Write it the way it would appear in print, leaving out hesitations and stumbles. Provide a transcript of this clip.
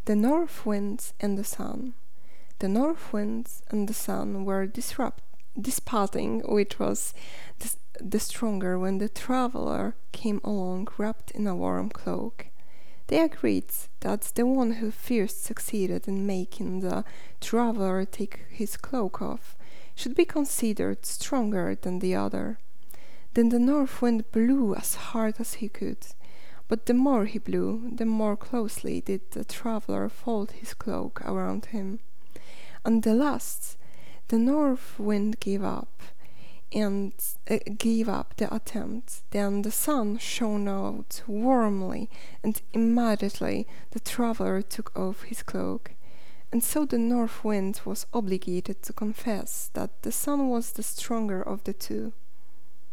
The North Wind and the Sun. The North Wind and the Sun were disputing which was the stronger when the traveler came along wrapped in a warm cloak. They agreed that the one who first succeeded in making the traveler take his cloak off should be considered stronger than the other. Then the North Wind blew as hard as he could, but the more he blew, the more closely did the traveler fold his cloak around him. And at last the North Wind gave up the attempt. Then the sun shone out warmly, and immediately the traveler took off his cloak. And so the North Wind was obligated to confess that the sun was the stronger of the two.